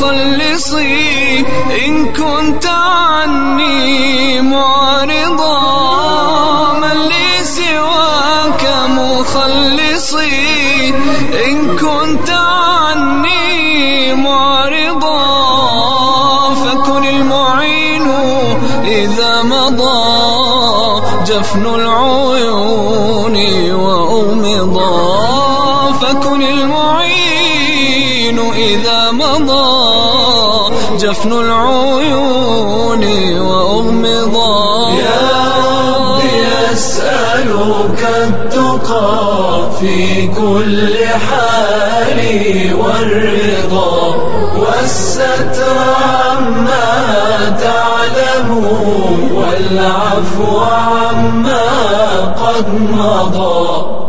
مخلصي إن كنت عني معرضا من لي سواك مخلصي إن كنت عني معرضا فكن المعين إذا مضى جفن العيون وأغمضا فكن المعين إذا مضى جفن العيون وأغمضا يا ربي أسألك التقى في كل حال والرضا والستر عما تعلم والعفو عما قد مضى.